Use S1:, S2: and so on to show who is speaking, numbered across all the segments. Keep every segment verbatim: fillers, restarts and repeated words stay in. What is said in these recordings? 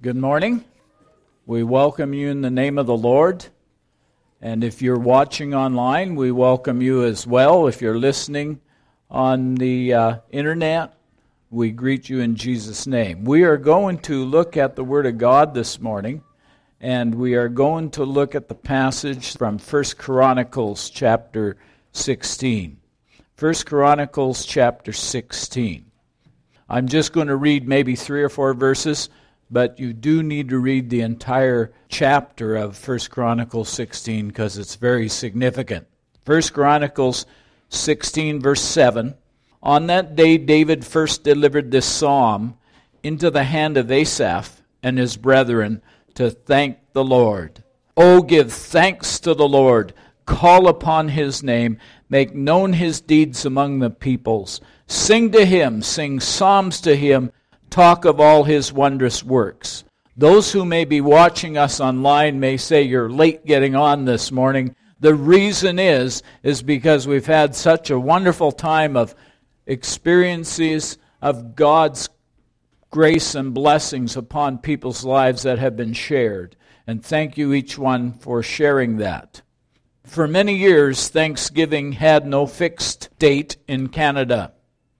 S1: Good morning. We welcome you in the name of the Lord. And if you're watching online, we welcome you as well. If you're listening on the uh, internet, we greet you in Jesus' name. We are going to look at the Word of God this morning, and we are going to look at the passage from First Chronicles chapter sixteen. First Chronicles chapter sixteen. I'm just going to read maybe three or four verses, but you do need to read the entire chapter of First Chronicles sixteen because it's very significant. First Chronicles sixteen, verse seven. On that day David first delivered this psalm into the hand of Asaph and his brethren to thank the Lord. Oh, give thanks to the Lord. Call upon his name. Make known his deeds among the peoples. Sing to him. Sing psalms to him. Talk of all his wondrous works. Those who may be watching us online may say you're late getting on this morning. The reason is, is because we've had such a wonderful time of experiences of God's grace and blessings upon people's lives that have been shared. And thank you each one for sharing that. For many years, Thanksgiving had no fixed date in Canada.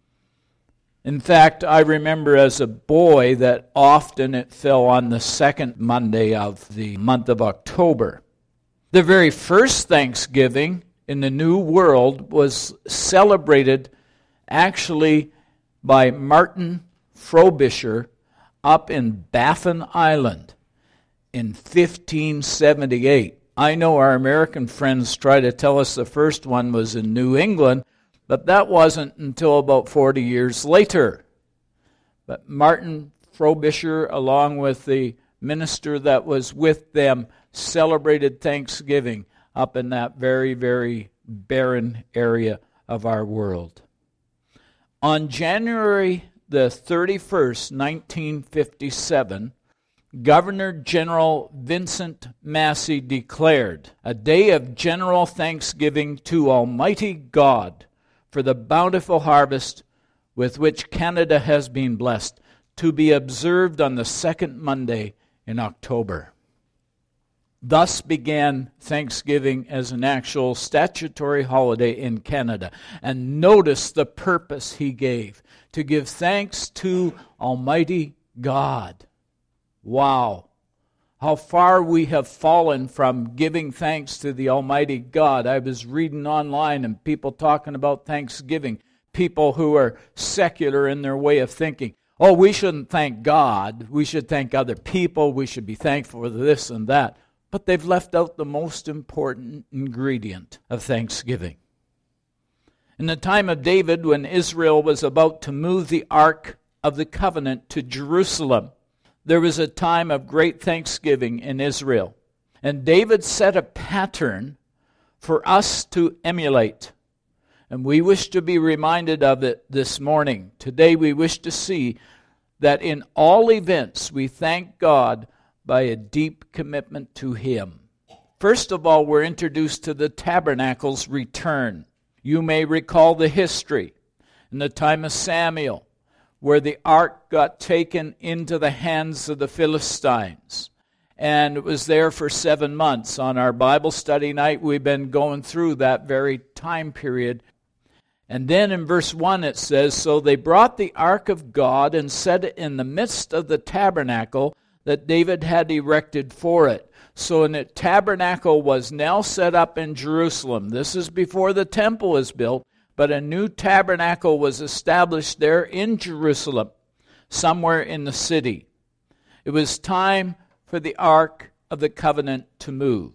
S1: In fact, I remember as a boy that often it fell on the second Monday of the month of October. The very first Thanksgiving in the New World was celebrated actually by Martin Frobisher up in Baffin Island in fifteen seventy-eight. I know our American friends try to tell us the first one was in New England, but that wasn't until about forty years later. But Martin Frobisher, along with the minister that was with them, celebrated Thanksgiving up in that very, very barren area of our world. On January the thirty-first, nineteen fifty-seven, Governor General Vincent Massey declared a day of general thanksgiving to Almighty God for the bountiful harvest with which Canada has been blessed, to be observed on the second Monday in October. Thus began Thanksgiving as an actual statutory holiday in Canada. And notice the purpose he gave, to give thanks to Almighty God. Wow. How far we have fallen from giving thanks to the Almighty God. I was reading online and people talking about Thanksgiving. People who are secular in their way of thinking. Oh, we shouldn't thank God. We should thank other people. We should be thankful for this and that. But they've left out the most important ingredient of Thanksgiving. In the time of David, when Israel was about to move the Ark of the Covenant to Jerusalem, there was a time of great thanksgiving in Israel. And David set a pattern for us to emulate. And we wish to be reminded of it this morning. Today we wish to see that in all events we thank God by a deep commitment to Him. First of all, we're introduced to the tabernacle's return. You may recall the history in the time of Samuel, where the ark got taken into the hands of the Philistines. And it was there for seven months. On our Bible study night, we've been going through that very time period. And then in verse one it says, So they brought the ark of God and set it in the midst of the tabernacle that David had erected for it. So a tabernacle was now set up in Jerusalem. This is before the temple was built. But a new tabernacle was established there in Jerusalem, somewhere in the city. It was time for the Ark of the Covenant to move.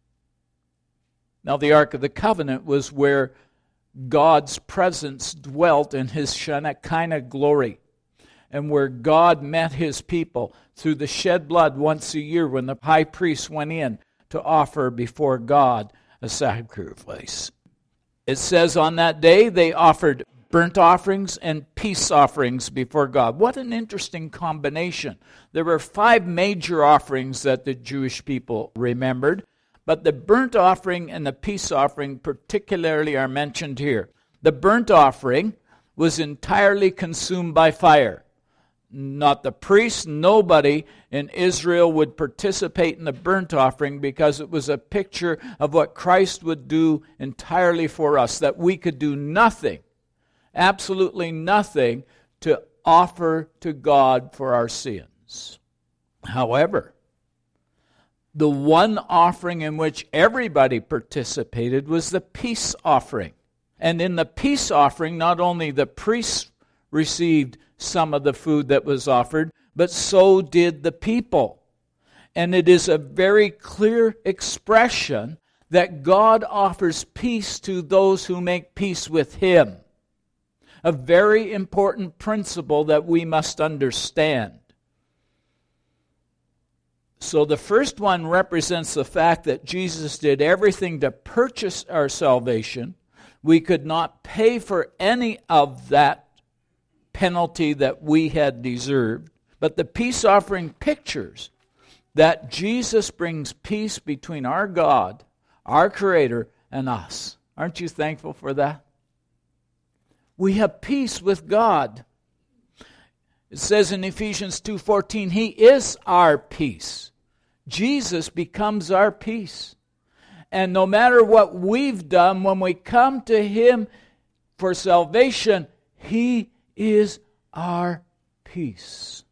S1: Now, the Ark of the Covenant was where God's presence dwelt in His Shekinah glory, and where God met His people through the shed blood once a year when the high priest went in to offer before God a sacrifice. It says on that day they offered burnt offerings and peace offerings before God. What an interesting combination. There were five major offerings that the Jewish people remembered, but the burnt offering and the peace offering particularly are mentioned here. The burnt offering was entirely consumed by fire. not the priests, nobody in Israel would participate in the burnt offering because it was a picture of what Christ would do entirely for us, that we could do nothing, absolutely nothing, to offer to God for our sins. However, the one offering in which everybody participated was the peace offering. And in the peace offering, not only the priests received some of the food that was offered, but so did the people. And it is a very clear expression that God offers peace to those who make peace with Him. A very important principle that we must understand. So the first one represents the fact that Jesus did everything to purchase our salvation. We could not pay for any of that penalty that we had deserved. But the peace offering pictures that Jesus brings peace between our God, our Creator, and us. Aren't you thankful for that? We have peace with God. It says in Ephesians two fourteen, He is our peace. Jesus becomes our peace. And no matter what we've done, when we come to Him for salvation, He is our peace.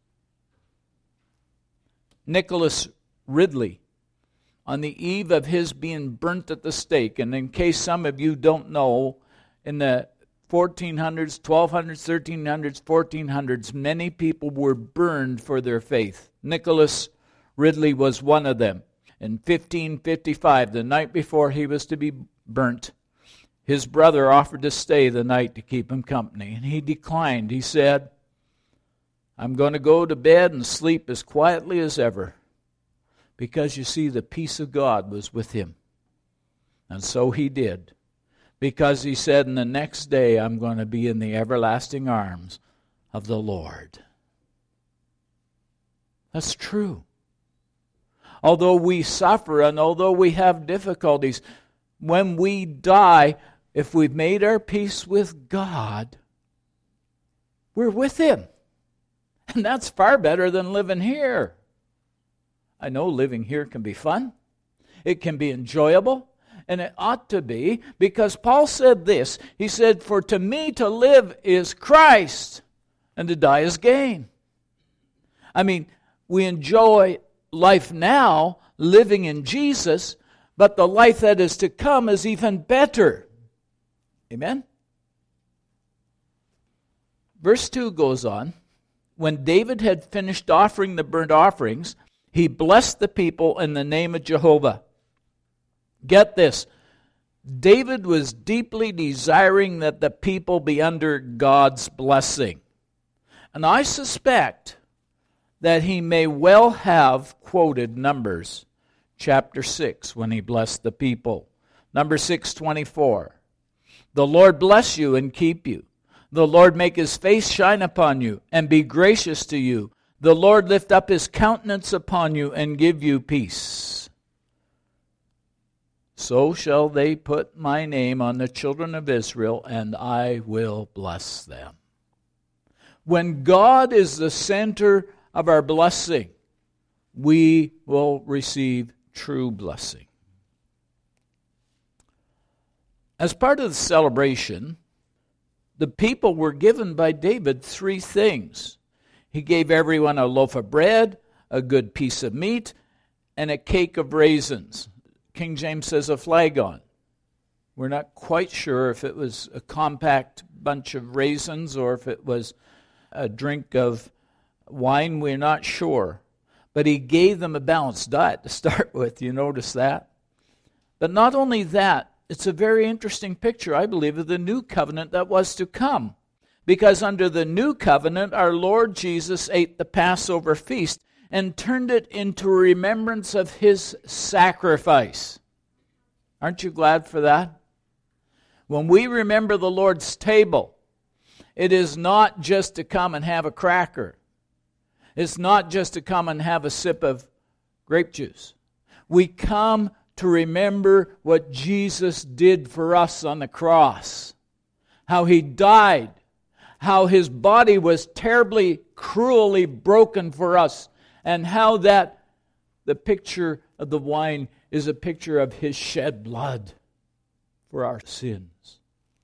S1: Nicholas Ridley, on the eve of his being burnt at the stake, and in case some of you don't know, in the fourteen hundreds, twelve hundreds, thirteen hundreds, fourteen hundreds, many people were burned for their faith. Nicholas Ridley was one of them. In fifteen fifty-five, the night before he was to be burnt, his brother offered to stay the night to keep him company, and he declined. He said, I'm going to go to bed and sleep as quietly as ever, because you see, the peace of God was with him. And so he did, because he said, in the next day I'm going to be in the everlasting arms of the Lord. That's true. Although we suffer and although we have difficulties, when we die, if we've made our peace with God, we're with Him. And that's far better than living here. I know living here can be fun. It can be enjoyable. And it ought to be, because Paul said this. He said, for to me to live is Christ, and to die is gain. I mean, we enjoy life now, living in Jesus, but the life that is to come is even better. Amen? Verse two goes on. When David had finished offering the burnt offerings, he blessed the people in the name of Jehovah. Get this. David was deeply desiring that the people be under God's blessing. And I suspect that he may well have quoted Numbers chapter six when he blessed the people. Numbers six twenty-four. The Lord bless you and keep you. The Lord make His face shine upon you and be gracious to you. The Lord lift up His countenance upon you and give you peace. So shall they put my name on the children of Israel, and I will bless them. When God is the center of our blessing, we will receive true blessing. As part of the celebration, the people were given by David three things. He gave everyone a loaf of bread, a good piece of meat, and a cake of raisins. King James says a flagon. We're not quite sure if it was a compact bunch of raisins or if it was a drink of wine. We're not sure. But he gave them a balanced diet to start with. You notice that? But not only that, it's a very interesting picture, I believe, of the new covenant that was to come. Because under the new covenant, our Lord Jesus ate the Passover feast and turned it into a remembrance of His sacrifice. Aren't you glad for that? When we remember the Lord's table, it is not just to come and have a cracker. It's not just to come and have a sip of grape juice. We come to remember what Jesus did for us on the cross. How He died. How His body was terribly cruelly broken for us, and how that the picture of the wine is a picture of His shed blood for our sins.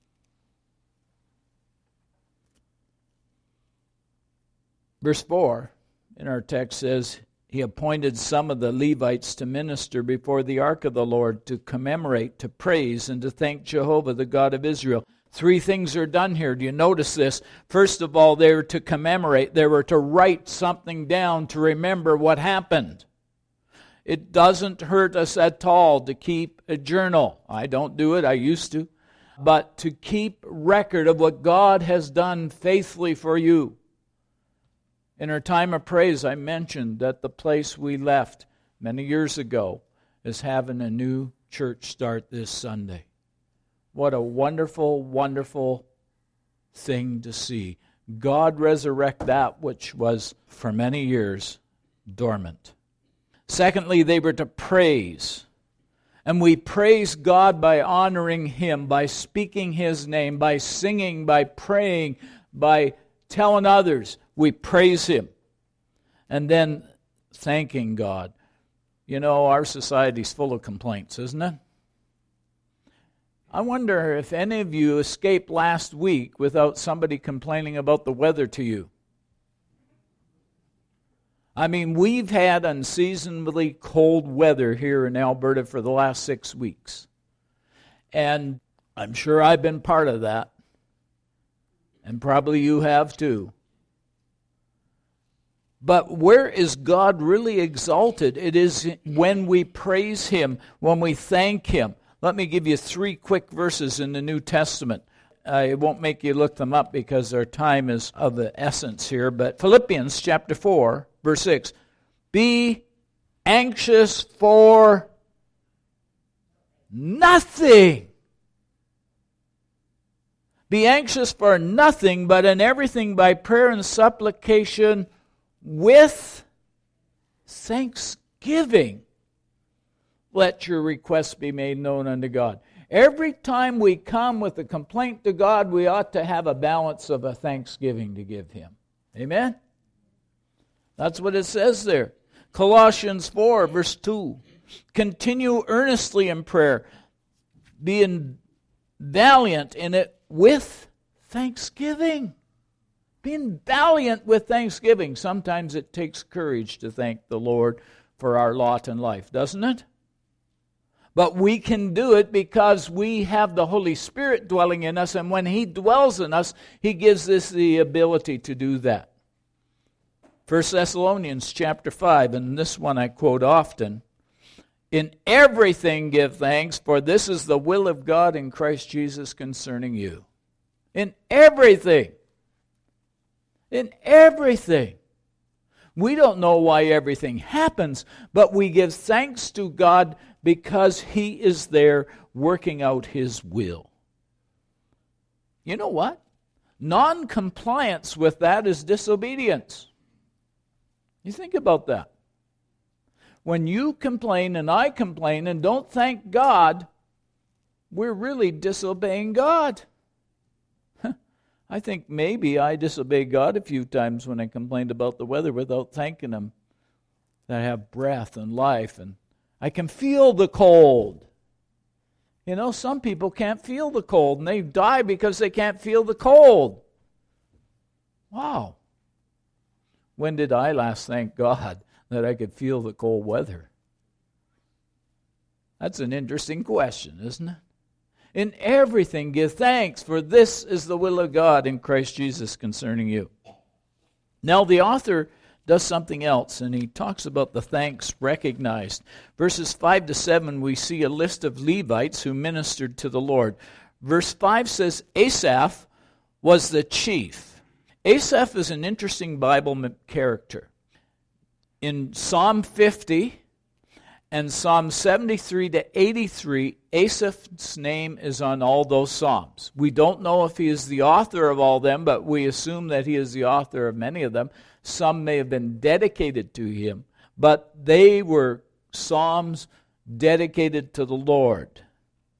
S1: Verse four in our text says, He appointed some of the Levites to minister before the ark of the Lord, to commemorate, to praise, and to thank Jehovah, the God of Israel. Three things are done here. Do you notice this? First of all, they were to commemorate. They were to write something down to remember what happened. It doesn't hurt us at all to keep a journal. I don't do it. I used to. But to keep record of what God has done faithfully for you. In our time of praise, I mentioned that the place we left many years ago is having a new church start this Sunday. What a wonderful, wonderful thing to see. God resurrect that which was for many years dormant. Secondly, they were to praise. And we praise God by honoring Him, by speaking His name, by singing, by praying, by telling others. We praise Him. And then thanking God. You know, our society's full of complaints, isn't it? I wonder if any of you escaped last week without somebody complaining about the weather to you. I mean, we've had unseasonably cold weather here in Alberta for the last six weeks. And I'm sure I've been part of that. And probably you have too. But where is God really exalted? It is when we praise Him, when we thank Him. Let me give you three quick verses in the New Testament. I won't make you look them up because our time is of the essence here. But Philippians chapter four, verse six. Be anxious for nothing. Be anxious for nothing, but in everything by prayer and supplication with thanksgiving. Let your requests be made known unto God. Every time we come with a complaint to God, we ought to have a balance of a thanksgiving to give Him. Amen? That's what it says there. Colossians four, verse two. Continue earnestly in prayer, being valiant in it with thanksgiving. Being valiant with thanksgiving. Sometimes it takes courage to thank the Lord for our lot in life, doesn't it? But we can do it because we have the Holy Spirit dwelling in us, and when He dwells in us, He gives us the ability to do that. First Thessalonians chapter five, and this one I quote often. In everything give thanks, for this is the will of God in Christ Jesus concerning you. In everything. In everything. We don't know why everything happens, but we give thanks to God because He is there working out His will. You know what? Non-compliance with that is disobedience. You think about that. When you complain and I complain and don't thank God, we're really disobeying God. I think maybe I disobeyed God a few times when I complained about the weather without thanking Him that I have breath and life and I can feel the cold. You know, some people can't feel the cold and they die because they can't feel the cold. Wow. When did I last thank God that I could feel the cold weather? That's an interesting question, isn't it? In everything give thanks, for this is the will of God in Christ Jesus concerning you. Now the author does something else, and he talks about the thanks recognized. Verses five to seven, we see a list of Levites who ministered to the Lord. Verse five says, Asaph was the chief. Asaph is an interesting Bible character. In Psalm fifty and Psalm seventy-three to eighty-three, Asaph's name is on all those psalms. We don't know if he is the author of all them, but we assume that he is the author of many of them. Some may have been dedicated to him, but they were psalms dedicated to the Lord.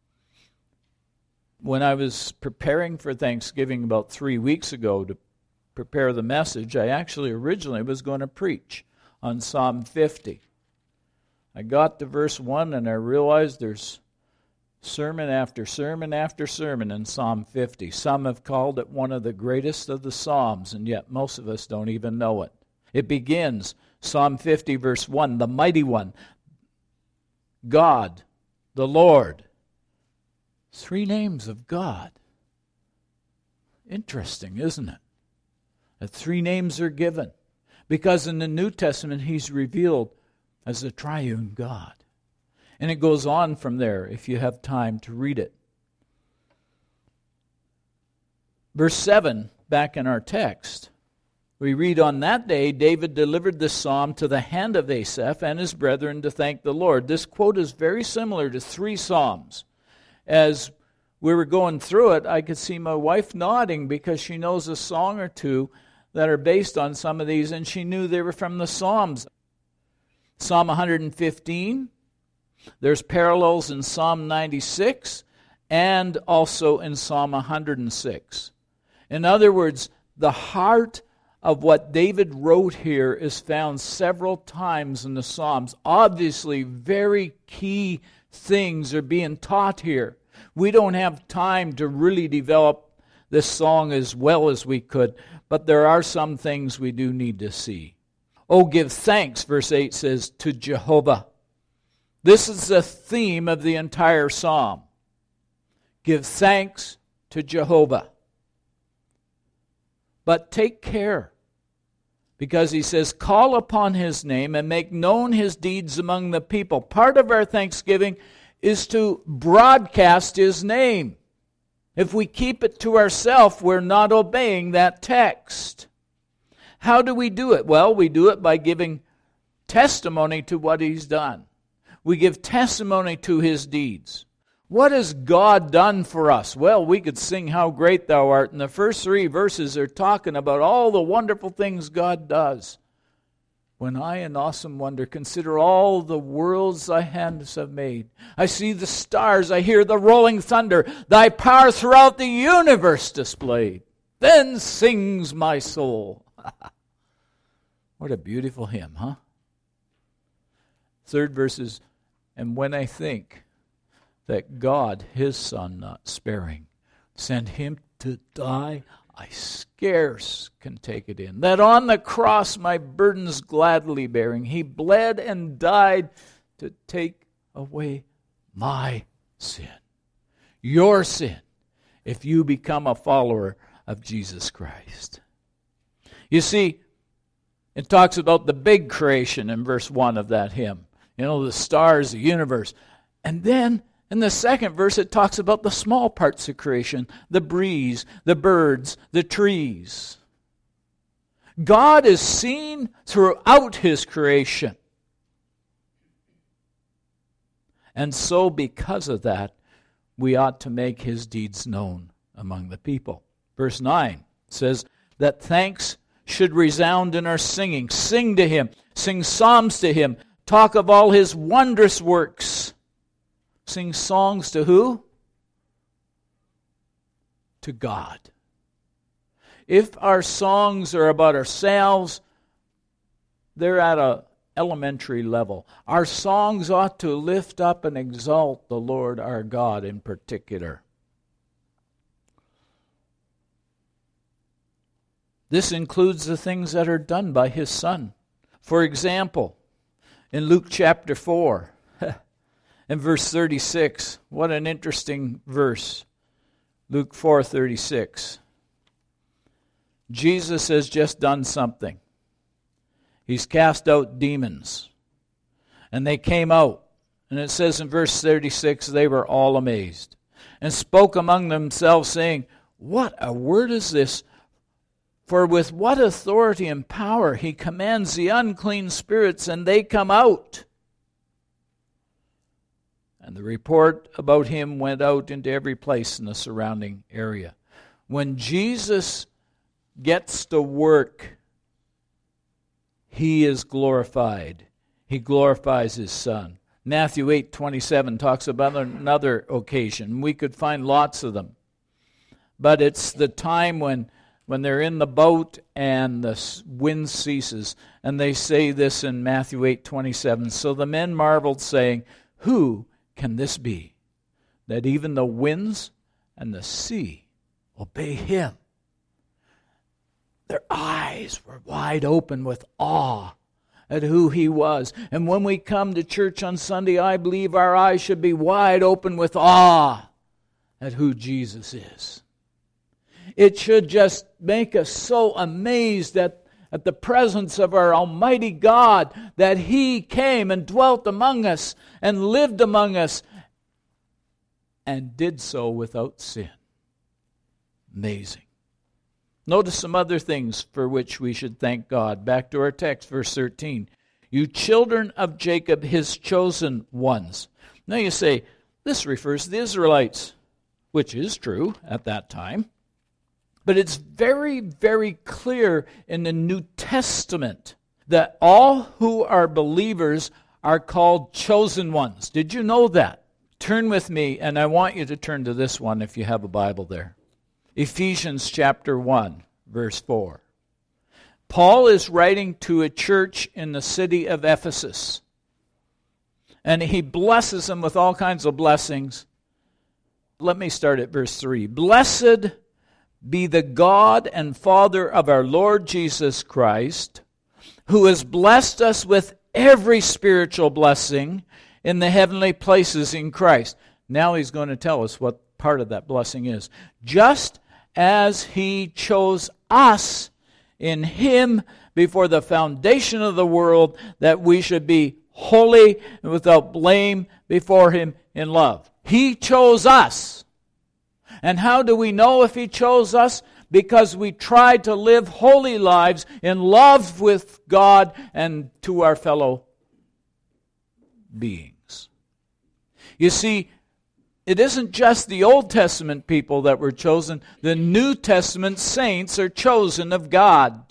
S1: When I was preparing for Thanksgiving about three weeks ago to prepare the message, I actually originally was going to preach on Psalm fifty. I got to verse one and I realized there's sermon after sermon after sermon in Psalm fifty. Some have called it one of the greatest of the Psalms, and yet most of us don't even know it. It begins, Psalm fifty, verse one, the mighty one, God, the Lord. Three names of God. Interesting, isn't it? That three names are given. Because in the New Testament, He's revealed as the triune God. And it goes on from there if you have time to read it. Verse seven, back in our text, we read, on that day David delivered this psalm to the hand of Asaph and his brethren to thank the Lord. This quote is very similar to three psalms. As we were going through it, I could see my wife nodding because she knows a song or two that are based on some of these, and she knew they were from the Psalms. Psalm one fifteen, there's parallels in Psalm ninety-six, and also in Psalm one hundred six. In other words, the heart of what David wrote here is found several times in the Psalms. Obviously, very key things are being taught here. We don't have time to really develop this song as well as we could, but there are some things we do need to see. Oh, give thanks, verse eight says, to Jehovah. This is the theme of the entire psalm. Give thanks to Jehovah. But take care, because he says, call upon his name and make known his deeds among the people. Part of our thanksgiving is to broadcast his name. If we keep it to ourselves, we're not obeying that text. How do we do it? Well, we do it by giving testimony to what he's done. We give testimony to his deeds. What has God done for us? Well, we could sing How Great Thou Art, and the first three verses are talking about all the wonderful things God does. When I, in awesome wonder, consider all the worlds thy hands have made. I see the stars, I hear the rolling thunder, thy power throughout the universe displayed. Then sings my soul. What a beautiful hymn, huh? Third verse is, and when I think that God, his Son, not sparing, sent him to die, I scarce can take it in. That on the cross my burdens gladly bearing, he bled and died to take away my sin. Your sin, if you become a follower of Jesus Christ. You see, it talks about the big creation in verse one of that hymn. You know, the stars, the universe. And then in the second verse, it talks about the small parts of creation, the breeze, the birds, the trees. God is seen throughout his creation. And so because of that, we ought to make his deeds known among the people. Verse nine says that thanks should resound in our singing. Sing to him. Sing psalms to him. Talk of all his wondrous works. Sing songs to who? To God. If our songs are about ourselves, they're at an elementary level. Our songs ought to lift up and exalt the Lord our God in particular. This includes the things that are done by his Son. For example, in Luke chapter four, in verse thirty-six, what an interesting verse. Luke four thirty-six. Jesus has just done something. He's cast out demons. And they came out. And it says in verse thirty-six, they were all amazed. And spoke among themselves, saying, what a word is this? For with what authority and power he commands the unclean spirits, and they come out. And the report about him went out into every place in the surrounding area. When Jesus gets to work, he is glorified. He glorifies his Son. Matthew eight twenty-seven talks about another occasion. We could find lots of them. But it's the time when when they're in the boat and the wind ceases. And they say this in Matthew eight twenty-seven. So the men marveled, saying, who can this be, that even the winds and the sea obey him? Their eyes were wide open with awe at who he was. And when we come to church on Sunday, I believe our eyes should be wide open with awe at who Jesus is. It should just make us so amazed at, at the presence of our Almighty God, that He came and dwelt among us and lived among us and did so without sin. Amazing. Notice some other things for which we should thank God. Back to our text, verse thirteen. You children of Jacob, His chosen ones. Now you say, this refers to the Israelites, which is true at that time. But it's very, very clear in the New Testament that all who are believers are called chosen ones. Did you know that? Turn with me, and I want you to turn to this one if you have a Bible there. Ephesians chapter one, verse four. Paul is writing to a church in the city of Ephesus. And he blesses them with all kinds of blessings. Let me start at verse three. Blessed be the God and Father of our Lord Jesus Christ, who has blessed us with every spiritual blessing in the heavenly places in Christ. Now he's going to tell us what part of that blessing is. Just as He chose us in Him before the foundation of the world, that we should be holy and without blame before Him in love. He chose us. And how do we know if He chose us? Because we tried to live holy lives in love with God and to our fellow beings. You see, it isn't just the Old Testament people that were chosen. The New Testament saints are chosen of God.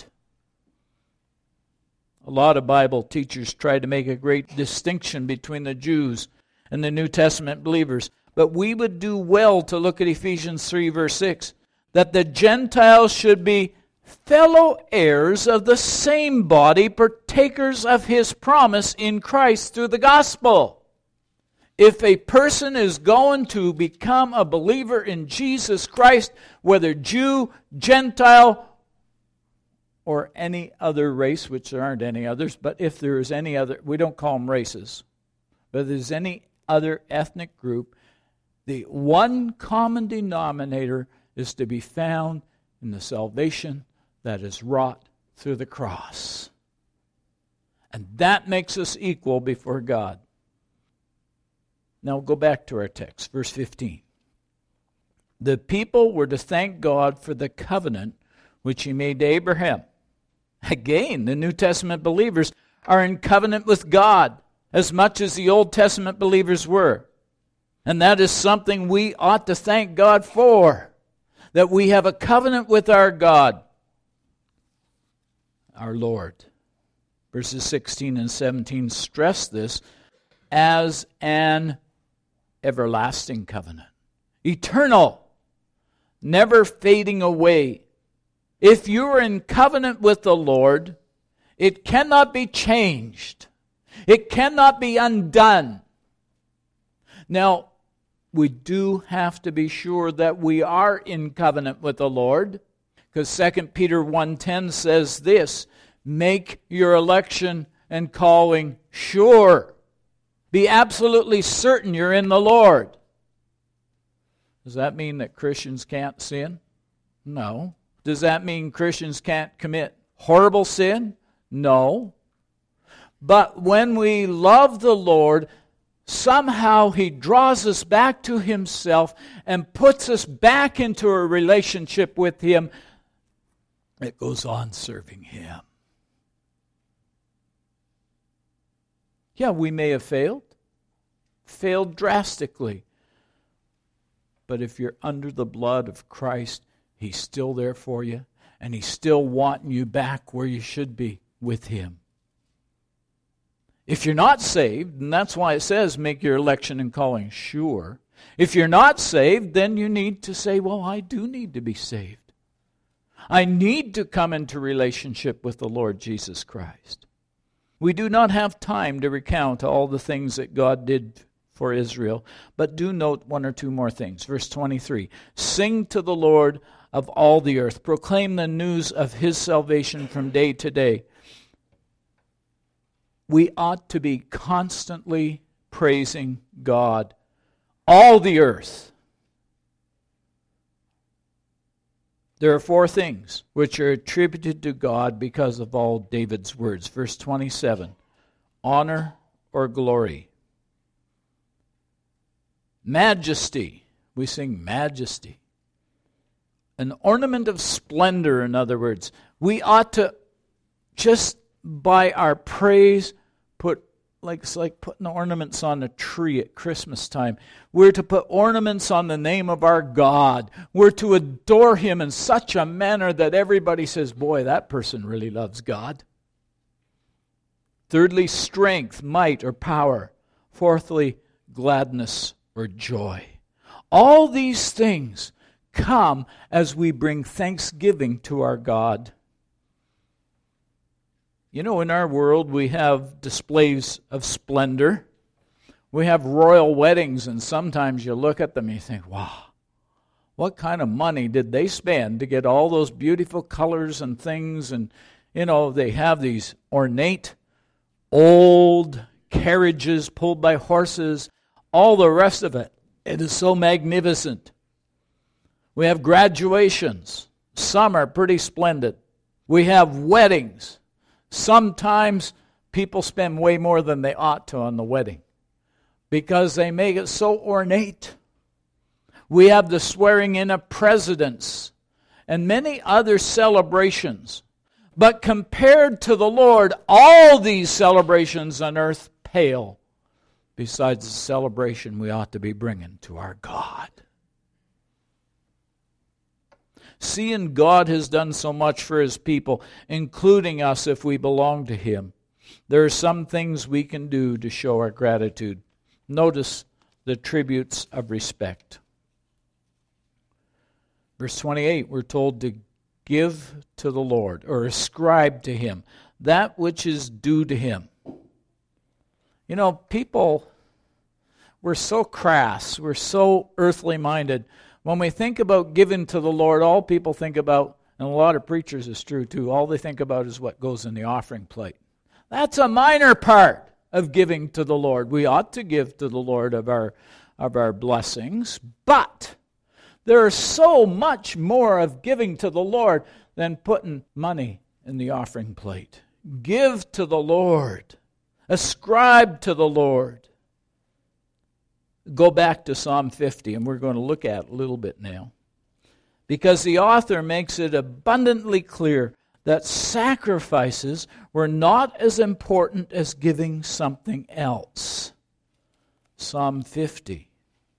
S1: A lot of Bible teachers try to make a great distinction between the Jews and the New Testament believers. But we would do well to look at Ephesians three, verse six, that the Gentiles should be fellow heirs of the same body, partakers of His promise in Christ through the gospel. If a person is going to become a believer in Jesus Christ, whether Jew, Gentile, or any other race, which there aren't any others, but if there is any other, we don't call them races, but if there's any other ethnic group, the one common denominator is to be found in the salvation that is wrought through the cross. And that makes us equal before God. Now go back to our text, verse fifteen. The people were to thank God for the covenant which He made to Abraham. Again, the New Testament believers are in covenant with God as much as the Old Testament believers were. And that is something we ought to thank God for, that we have a covenant with our God, our Lord. Verses sixteen and seventeen stress this as an everlasting covenant. Eternal, never fading away. If you are in covenant with the Lord, it cannot be changed. It cannot be undone. Now, we do have to be sure that we are in covenant with the Lord, because Second Peter one ten says this, make your election and calling sure. Be absolutely certain you're in the Lord. Does that mean that Christians can't sin? No. Does that mean Christians can't commit horrible sin? No. But when we love the Lord, somehow He draws us back to Himself and puts us back into a relationship with Him that goes on serving Him. Yeah, we may have failed, failed drastically. But if you're under the blood of Christ, He's still there for you, and He's still wanting you back where you should be with Him. If you're not saved, and that's why it says make your election and calling sure. If you're not saved, then you need to say, well, I do need to be saved. I need to come into relationship with the Lord Jesus Christ. We do not have time to recount all the things that God did for Israel, but do note one or two more things. Verse twenty-three, sing to the Lord of all the earth. Proclaim the news of his salvation from day to day. We ought to be constantly praising God. All the earth. There are four things which are attributed to God because of all David's words. Verse twenty-seven, honor or glory. Majesty. We sing majesty. An ornament of splendor, in other words. We ought to, just by our praise, put, like it's like putting ornaments on a tree at Christmas time. We're to put ornaments on the name of our God. We're to adore him in such a manner that everybody says, boy, that person really loves God. Thirdly, strength, might, or power. Fourthly, gladness or joy. All these things come as we bring thanksgiving to our God. You know, in our world we have displays of splendor. We have royal weddings, and sometimes you look at them and you think, wow, what kind of money did they spend to get all those beautiful colors and things? And, you know, they have these ornate, old carriages pulled by horses, all the rest of it. It is so magnificent. We have graduations. Some are pretty splendid. We have weddings. Sometimes people spend way more than they ought to on the wedding because they make it so ornate. We have the swearing in of presidents and many other celebrations. But compared to the Lord, all these celebrations on earth pale besides the celebration we ought to be bringing to our God. Seeing God has done so much for his people, including us if we belong to him, there are some things we can do to show our gratitude. Notice the tributes of respect. Verse twenty-eight, we're told to give to the Lord, or ascribe to him, that which is due to him. You know, people, we're so crass, we're so earthly minded. When we think about giving to the Lord, all people think about, and a lot of preachers is true too, all they think about is what goes in the offering plate. That's a minor part of giving to the Lord. We ought to give to the Lord of our, of our blessings, but there is so much more of giving to the Lord than putting money in the offering plate. Give to the Lord. Ascribe to the Lord. Go back to Psalm fifty, and we're going to look at it a little bit now. Because the author makes it abundantly clear that sacrifices were not as important as giving something else. Psalm fifty.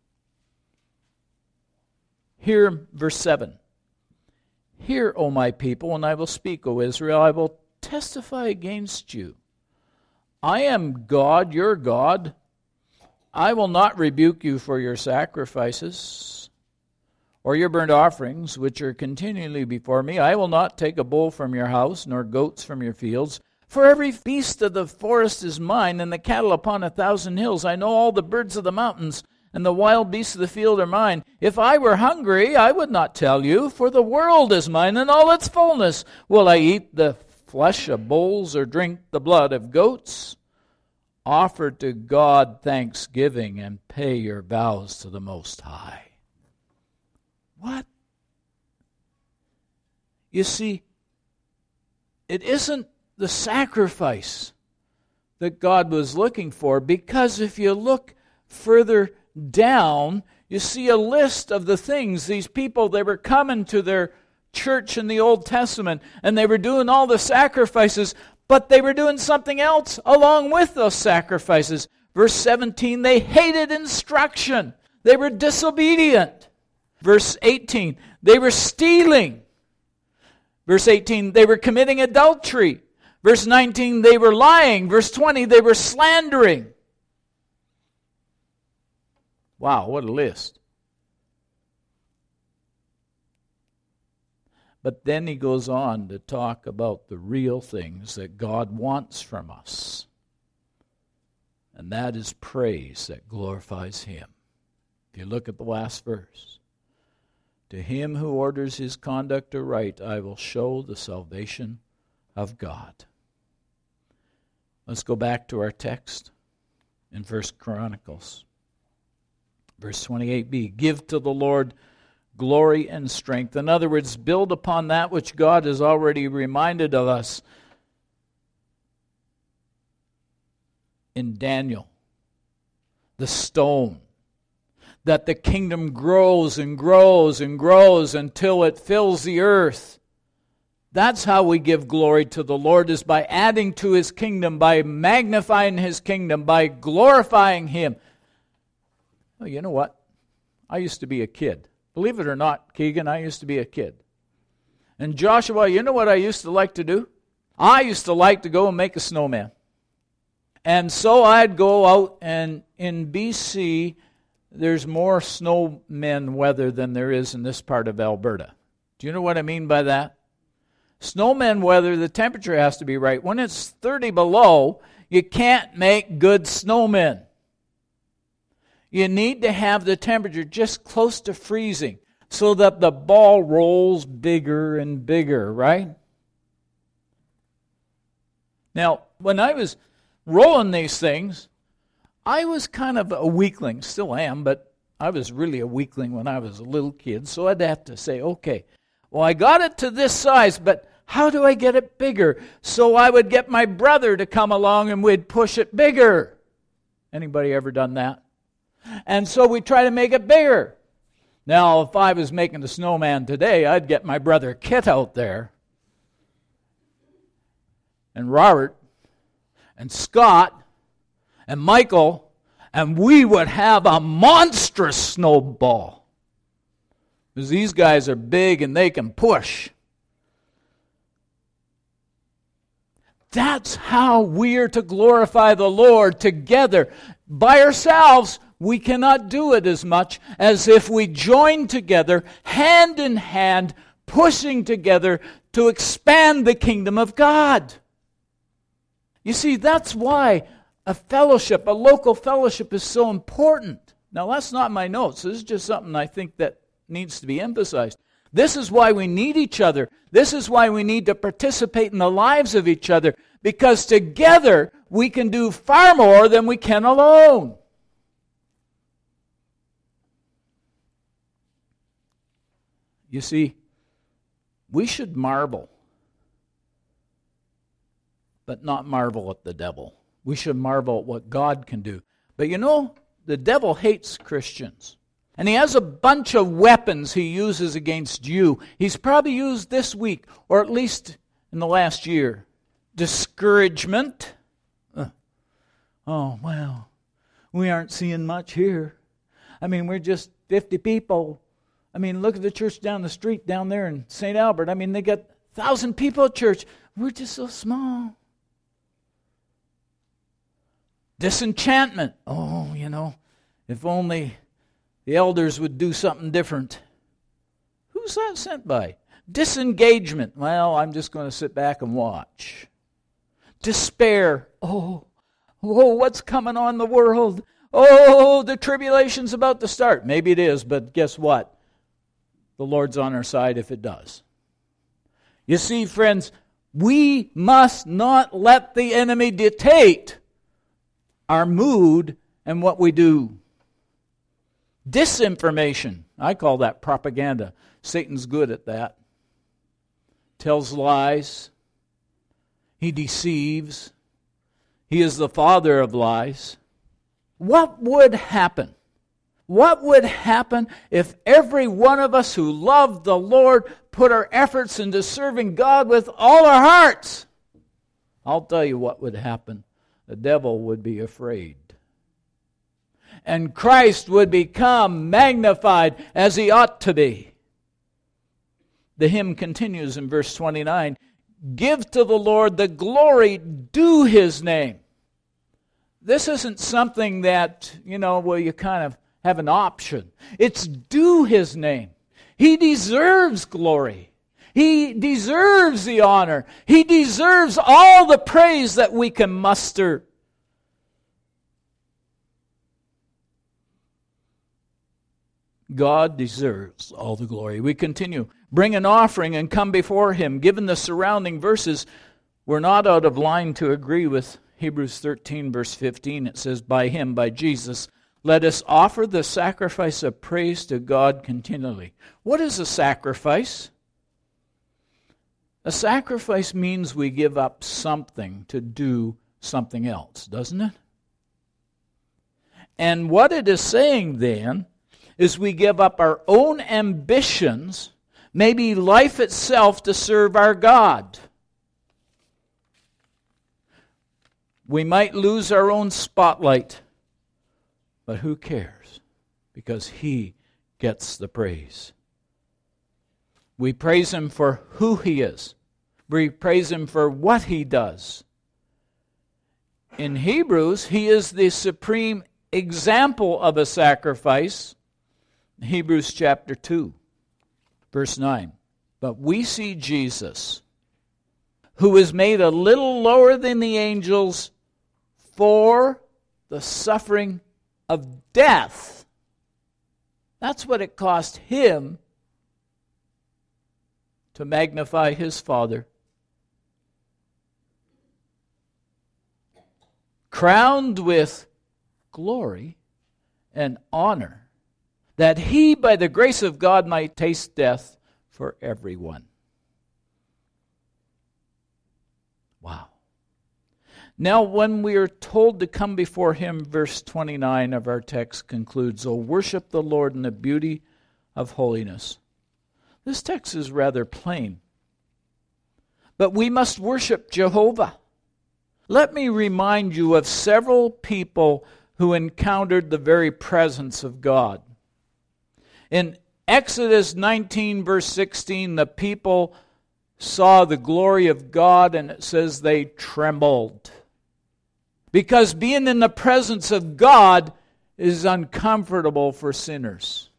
S1: Hear verse seven. Hear, O my people, and I will speak, O Israel. I will testify against you. I am God, your God. I will not rebuke you for your sacrifices or your burnt offerings, which are continually before me. I will not take a bull from your house, nor goats from your fields. For every beast of the forest is mine, and the cattle upon a thousand hills. I know all the birds of the mountains, and the wild beasts of the field are mine. If I were hungry, I would not tell you, for the world is mine and all its fullness. Will I eat the flesh of bulls or drink the blood of goats? Offer to God thanksgiving and pay your vows to the Most High. What? You see, it isn't the sacrifice that God was looking for, because if you look further down, you see a list of the things these people, they were coming to their church in the Old Testament, and they were doing all the sacrifices, but they were doing something else along with those sacrifices. Verse seventeen, they hated instruction. They were disobedient. Verse eighteen, they were stealing. Verse eighteen, they were committing adultery. Verse nineteen, they were lying. Verse twenty, they were slandering. Wow, what a list. But then he goes on to talk about the real things that God wants from us. And that is praise that glorifies Him. If you look at the last verse, to him who orders his conduct aright, I will show the salvation of God. Let's go back to our text in First Chronicles. Verse twenty-eight b, give to the Lord glory and strength. In other words, build upon that which God has already reminded of us in Daniel, the stone, that the kingdom grows and grows and grows until it fills the earth. That's how we give glory to the Lord, is by adding to His kingdom, by magnifying His kingdom, by glorifying Him. Oh, you know what? I used to be a kid. Believe it or not, Keegan, I used to be a kid. And Joshua, you know what I used to like to do? I used to like to go and make a snowman. And so I'd go out, and in B C, there's more snowmen weather than there is in this part of Alberta. Do you know what I mean by that? Snowmen weather, the temperature has to be right. When it's thirty below, you can't make good snowmen. You need to have the temperature just close to freezing so that the ball rolls bigger and bigger, right? Now, when I was rolling these things, I was kind of a weakling, still am, but I was really a weakling when I was a little kid, so I'd have to say, okay, well, I got it to this size, but how do I get it bigger? So I would get my brother to come along and we'd push it bigger. Anybody ever done that? And so we try to make it bigger. Now, if I was making the snowman today, I'd get my brother Kit out there, and Robert, and Scott, and Michael, and we would have a monstrous snowball. Because these guys are big and they can push. That's how we are to glorify the Lord together. By ourselves, we cannot do it as much as if we join together, hand in hand, pushing together to expand the kingdom of God. You see, that's why a fellowship, a local fellowship, is so important. Now, that's not my notes. This is just something I think that needs to be emphasized. This is why we need each other. This is why we need to participate in the lives of each other, because together we can do far more than we can alone. You see, we should marvel, but not marvel at the devil. We should marvel at what God can do. But you know, the devil hates Christians. And he has a bunch of weapons he uses against you. He's probably used this week, or at least in the last year. Discouragement. Uh, oh, well, we aren't seeing much here. I mean, we're just fifty people. I mean, look at the church down the street down there in Saint Albert. I mean, they got one thousand people at church. We're just so small. Disenchantment. Oh, you know, if only the elders would do something different. Who's that sent by? Disengagement. Well, I'm just going to sit back and watch. Despair. Oh, oh, what's coming on the world? Oh, the tribulation's about to start. Maybe it is, but guess what? The Lord's on our side if it does. You see, friends, we must not let the enemy dictate our mood and what we do. Disinformation. I call that propaganda. Satan's good at that. Tells lies. He deceives. He is the father of lies. What would happen? What would happen if every one of us who loved the Lord put our efforts into serving God with all our hearts? I'll tell you what would happen. The devil would be afraid. And Christ would become magnified as He ought to be. The hymn continues in verse twenty-nine. Give to the Lord the glory due His name. This isn't something that, you know, well, you kind of have an option. It's due His name. He deserves glory. He deserves the honor. He deserves all the praise that we can muster. God deserves all the glory. We continue. Bring an offering and come before Him. Given the surrounding verses, we're not out of line to agree with Hebrews thirteen, verse fifteen. It says, by Him, by Jesus, let us offer the sacrifice of praise to God continually. What is a sacrifice? A sacrifice means we give up something to do something else, doesn't it? And what it is saying then is we give up our own ambitions, maybe life itself, to serve our God. We might lose our own spotlight, but who cares? Because He gets the praise. We praise Him for who He is. We praise Him for what He does. In Hebrews, He is the supreme example of a sacrifice. Hebrews chapter two, verse nine. But we see Jesus, who is made a little lower than the angels for the suffering of death. That's what it cost Him to magnify His Father. Crowned with glory and honor, that He, by the grace of God, might taste death for everyone. Wow. Now, when we are told to come before Him, verse twenty-nine of our text concludes, "O worship the Lord in the beauty of holiness." This text is rather plain. But we must worship Jehovah. Let me remind you of several people who encountered the very presence of God. In Exodus nineteen, verse sixteen, the people saw the glory of God, and it says they trembled. Because being in the presence of God is uncomfortable for sinners.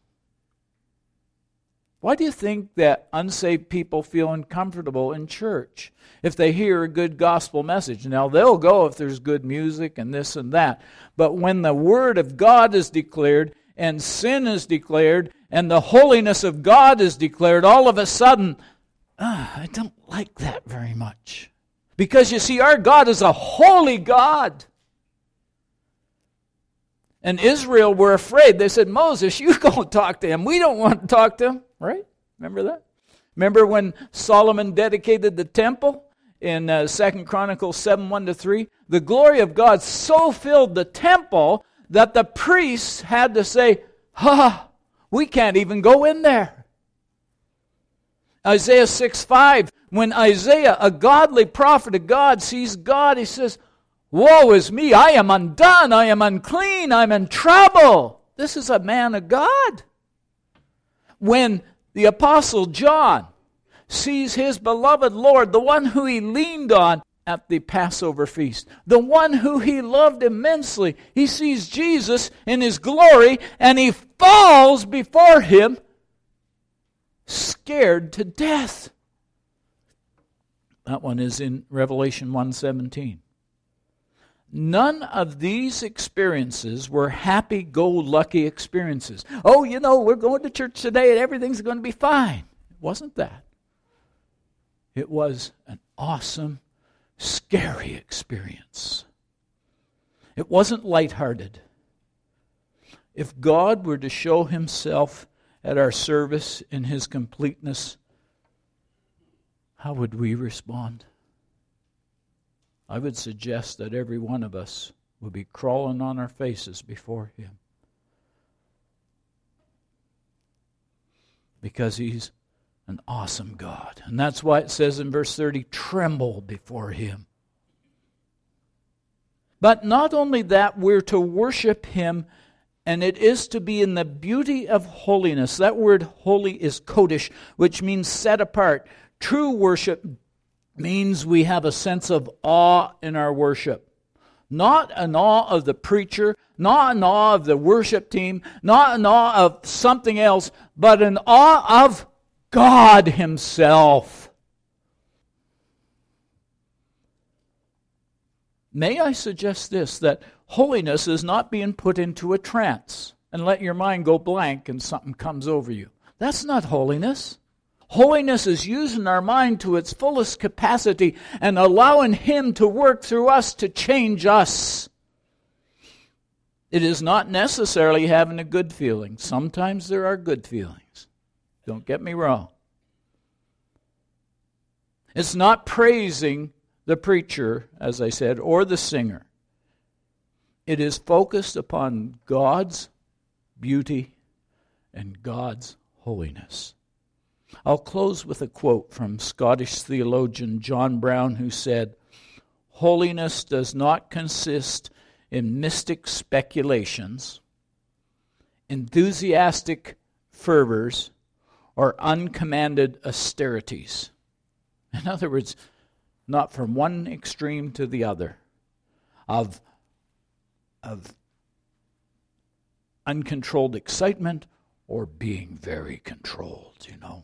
S1: Why do you think that unsaved people feel uncomfortable in church if they hear a good gospel message? Now, they'll go if there's good music and this and that. But when the Word of God is declared, and sin is declared, and the holiness of God is declared, all of a sudden, ah, I don't like that very much. Because you see, our God is a holy God. And Israel were afraid. They said, Moses, you go talk to him. We don't want to talk to him. Right? Remember that? Remember when Solomon dedicated the temple in uh, Second Chronicles seven, one to three? The glory of God so filled the temple that the priests had to say, ha, we can't even go in there. Isaiah six five, when Isaiah, a godly prophet of God, sees God, he says, woe is me, I am undone, I am unclean, I'm in trouble. This is a man of God. When the Apostle John sees his beloved Lord, the one who he leaned on at the Passover feast, the one who he loved immensely, he sees Jesus in his glory, and he falls before him, scared to death. That one is in Revelation one seventeen. None of these experiences were happy-go-lucky experiences. Oh, you know, we're going to church today and everything's going to be fine. It wasn't that. It was an awesome, scary experience. It wasn't lighthearted. If God were to show Himself at our service in His completeness, how would we respond? I would suggest that every one of us would be crawling on our faces before Him. Because He's an awesome God. And that's why it says in verse thirty, tremble before Him. But not only that, we're to worship Him, and it is to be in the beauty of holiness. That word holy is kodesh, which means set apart. True worship means we have a sense of awe in our worship. Not an awe of the preacher, not an awe of the worship team, not an awe of something else, but an awe of God Himself. May I suggest this, that holiness is not being put into a trance and let your mind go blank and something comes over you. That's not holiness. Holiness is using our mind to its fullest capacity and allowing Him to work through us to change us. It is not necessarily having a good feeling. Sometimes there are good feelings. Don't get me wrong. It's not praising the preacher, as I said, or the singer. It is focused upon God's beauty and God's holiness. I'll close with a quote from Scottish theologian John Brown, who said, "Holiness does not consist in mystic speculations, enthusiastic fervors, or uncommanded austerities." In other words, not from one extreme to the other of, of uncontrolled excitement or being very controlled, you know.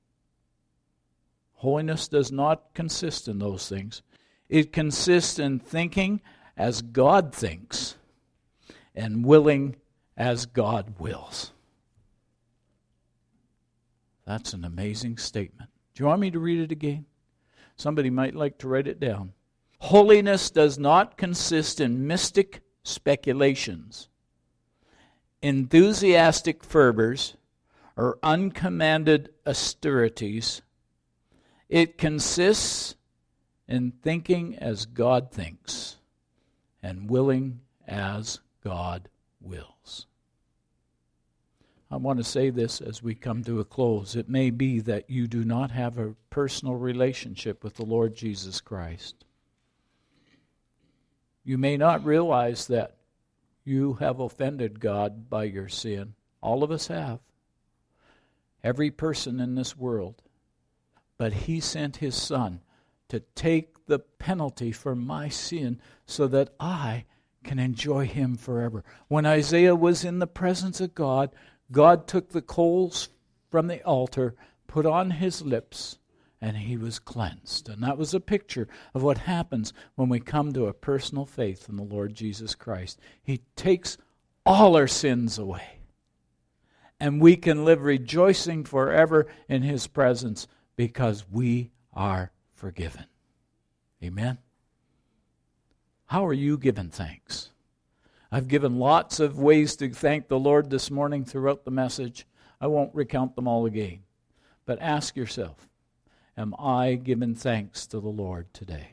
S1: Holiness does not consist in those things. It consists in thinking as God thinks and willing as God wills. That's an amazing statement. Do you want me to read it again? Somebody might like to write it down. Holiness does not consist in mystic speculations, enthusiastic fervors, or uncommanded austerities. It consists in thinking as God thinks and willing as God wills. I want to say this as we come to a close. It may be that you do not have a personal relationship with the Lord Jesus Christ. You may not realize that you have offended God by your sin. All of us have. Every person in this world. But He sent His Son to take the penalty for my sin so that I can enjoy Him forever. When Isaiah was in the presence of God, God took the coals from the altar, put on his lips, and he was cleansed. And that was a picture of what happens when we come to a personal faith in the Lord Jesus Christ. He takes all our sins away. And we can live rejoicing forever in His presence because we are forgiven. Amen? How are you giving thanks? I've given lots of ways to thank the Lord this morning throughout the message. I won't recount them all again. But ask yourself, am I giving thanks to the Lord today?